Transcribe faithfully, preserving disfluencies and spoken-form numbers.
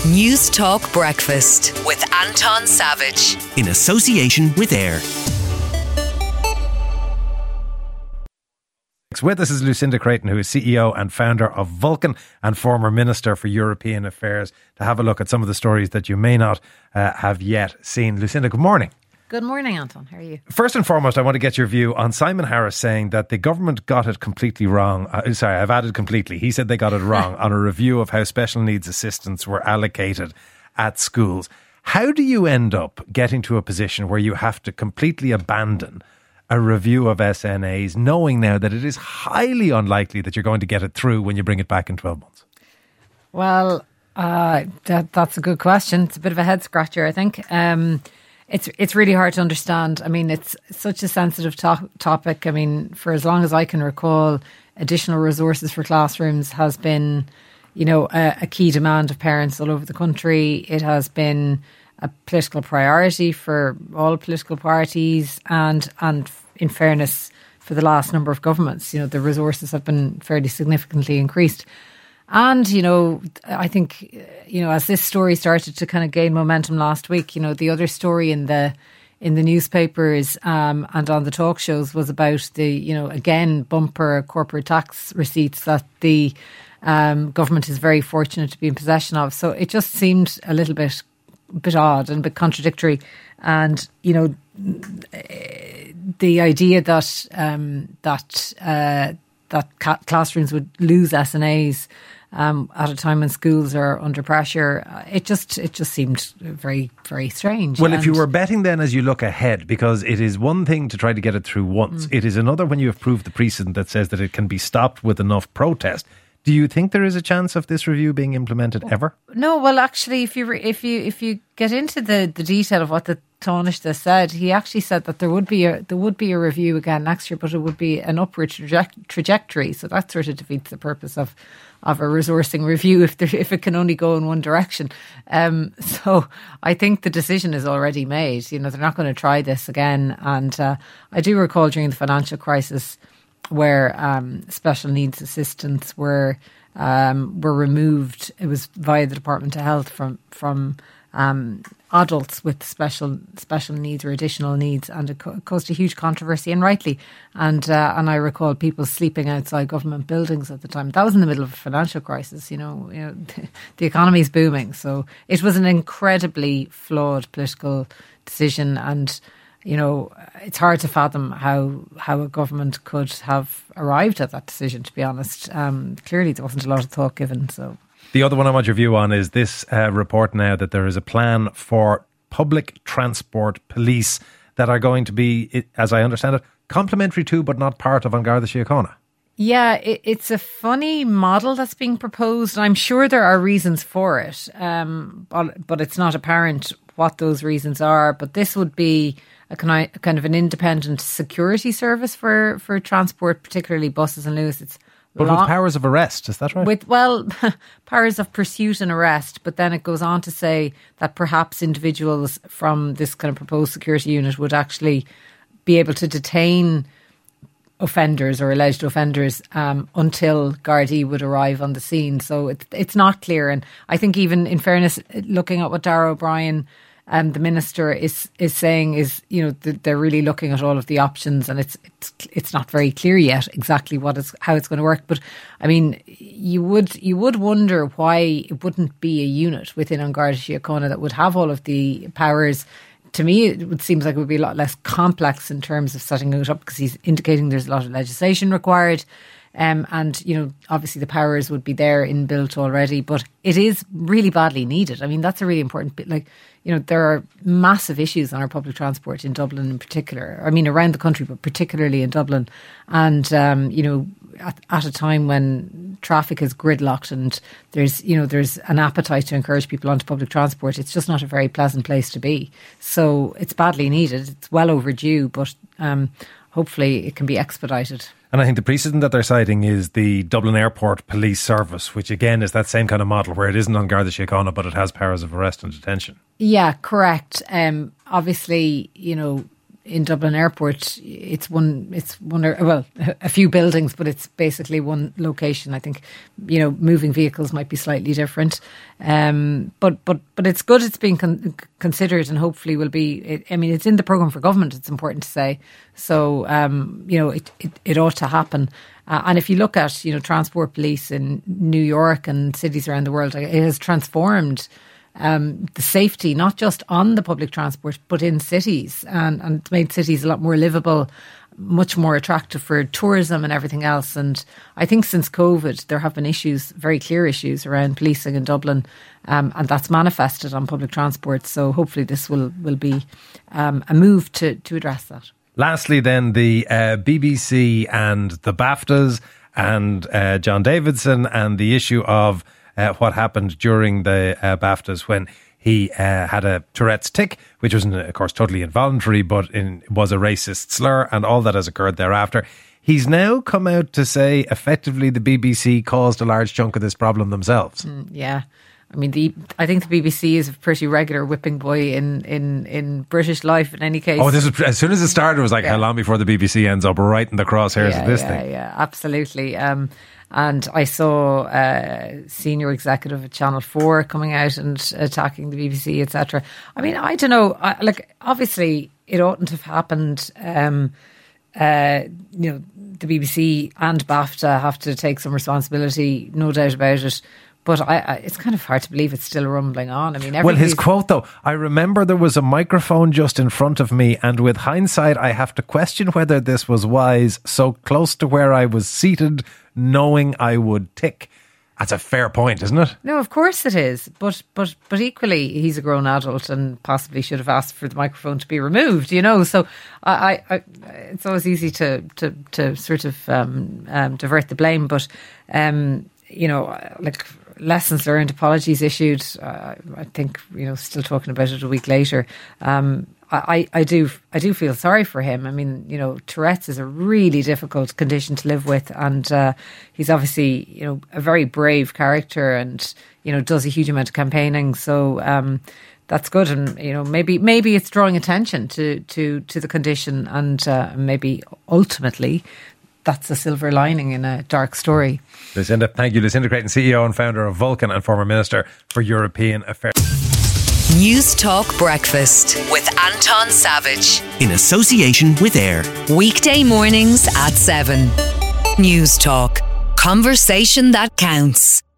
News Talk Breakfast with Anton Savage. In association with AIR. With us is Lucinda Creighton, who is C E O and founder of Vulcan and former Minister for European Affairs, to have a look at some of the stories that you may not uh, have yet seen. Lucinda, good morning. Good morning, Anton. How are you? First and foremost, I want to get your view on Simon Harris saying that the government got it completely wrong. Uh, sorry, I've added completely. He said they got it wrong on a review of how special needs assistants were allocated at schools. How do you end up getting to a position where you have to completely abandon a review of S N As, knowing now that it is highly unlikely that you're going to get it through when you bring it back in twelve months? Well, uh, that, that's a good question. It's a bit of a head scratcher, I think. Um, it's it's really hard to understand. I mean, it's such a sensitive to- topic. I mean, for as long as I can recall, additional resources for classrooms has been, you know, a, a key demand of parents all over the country. It has been a political priority for all political parties, and and in fairness, for the last number of governments, you know, the resources have been fairly significantly increased. And, you know, I think, you know, as this story started to kind of gain momentum last week, you know, the other story in the in the newspapers um, and on the talk shows was about the, you know, again, bumper corporate tax receipts that the um, government is very fortunate to be in possession of. So it just seemed a little bit bit odd and a bit contradictory. And, you know, the idea that um, that uh, that ca- classrooms would lose S N As um, at a time when schools are under pressure, it just it just seemed very, very strange. Well, and if you were betting then as you look ahead, because it is one thing to try to get it through once, mm. it is another when you have proved the precedent that says that it can be stopped with enough protest. Do you think there is a chance of this review being implemented ever? No, well, actually, if you re- if you if you get into the, the detail of what the Taoiseach said, he actually said that there would be a there would be a review again next year, but it would be an upward traje- trajectory. So that sort of defeats the purpose of, of a resourcing review if there, if it can only go in one direction. Um, so I think the decision is already made. You know, they're not going to try this again. And uh, I do recall during the financial crisis, where um, special needs assistants were um, were removed. It was via the Department of Health from from um, adults with special special needs or additional needs, and it co- caused a huge controversy, and rightly. And uh, and I recall people sleeping outside government buildings at the time. That was in the middle of a financial crisis. You know, you know, the economy is booming, so it was an incredibly flawed political decision. And you know, it's hard to fathom how how a government could have arrived at that decision, to be honest. Um, clearly, there wasn't a lot of thought given. So, the other one I want your view on is this uh, report now that there is a plan for public transport police that are going to be, as I understand it, complementary to but not part of An Garda Síochána. Yeah, it, it's a funny model that's being proposed. I'm sure there are reasons for it, um, but, but it's not apparent what those reasons are. But this would be a kind of an independent security service for, for transport, particularly buses and Lewis. It's but long, with powers of arrest, is that right? With, well, powers of pursuit and arrest, but then it goes on to say that perhaps individuals from this kind of proposed security unit would actually be able to detain offenders or alleged offenders um, until Gardaí would arrive on the scene. So it's it's not clear. And I think even in fairness, looking at what Darragh O'Brien, um, the minister, is is saying is, you know, th- they're really looking at all of the options, and it's it's it's not very clear yet exactly what is how it's going to work. But I mean, you would you would wonder why it wouldn't be a unit within An Garda Síochána that would have all of the powers. To me, it would seems like it would be a lot less complex in terms of setting it up, because he's indicating there's a lot of legislation required. Um, and, you know, obviously the powers would be there inbuilt already, but it is really badly needed. I mean, that's a really important bit. Like, you know, there are massive issues on our public transport in Dublin in particular. I mean, around the country, but particularly in Dublin. And, um, you know, at, at a time when traffic is gridlocked and there's, you know, there's an appetite to encourage people onto public transport, it's just not a very pleasant place to be. So it's badly needed. It's well overdue, but um, hopefully it can be expedited. And I think the precedent that they're citing is the Dublin Airport Police Service, which again is that same kind of model where it isn't An Garda Síochána, but it has powers of arrest and detention. Yeah, correct. Um, obviously, you know, in Dublin Airport, it's one, it's one, or, well, a few buildings, but it's basically one location. I think, you know, moving vehicles might be slightly different. Um, but, but, but it's good it's being con- considered and hopefully will be, it, I mean, it's in the programme for government, it's important to say. So, um, you know, it, it, it ought to happen. Uh, and if you look at, you know, transport police in New York and cities around the world, it has transformed Um, the safety, not just on the public transport, but in cities, and, and made cities a lot more livable, much more attractive for tourism and everything else. And I think since COVID, there have been issues, very clear issues around policing in Dublin, um, and that's manifested on public transport. So hopefully this will, will be um, a move to, to address that. Lastly, then, the uh, B B C and the BAFTAs and uh, John Davidson and the issue of Uh, what happened during the uh, BAFTAs when he uh, had a Tourette's tic, which was, of course, totally involuntary, but in, was a racist slur, and all that has occurred thereafter. He's now come out to say, effectively, the B B C caused a large chunk of this problem themselves. Mm, yeah. I mean, the I think the B B C is a pretty regular whipping boy in, in, in British life in any case. Oh, this is, as soon as it started, it was like, yeah. How long before the B B C ends up right in the crosshairs yeah, of this yeah, thing? Yeah, absolutely. Um, and I saw a senior executive at Channel four coming out and attacking the B B C, et cetera. I mean, I don't know. I, like, obviously, it oughtn't have happened. Um, uh, you know, the B B C and BAFTA have to take some responsibility, no doubt about it. But I, I, it's kind of hard to believe it's still rumbling on. I mean, well, his quote, though, I remember there was a microphone just in front of me, and with hindsight, I have to question whether this was wise, so close to where I was seated, knowing I would tick. That's a fair point, isn't it? No, of course it is. But but but equally, he's a grown adult and possibly should have asked for the microphone to be removed, you know. So I, I, I it's always easy to, to, to sort of um, um, divert the blame. But, um, you know, like... lessons learned, apologies issued. Uh, I think, you know, still talking about it a week later. Um, I, I do I do feel sorry for him. I mean, you know, Tourette's is a really difficult condition to live with, and uh, he's obviously, you know, a very brave character, and, you know, does a huge amount of campaigning. So um, that's good, and, you know, maybe maybe it's drawing attention to to to the condition, and uh, maybe ultimately that's a silver lining in a dark story. Lucinda, thank you. Lucinda Creighton, C E O and founder of Vulcan and former Minister for European Affairs. News Talk Breakfast with Anton Savage. In association with AIR. Weekday mornings at seven. News Talk. Conversation that counts.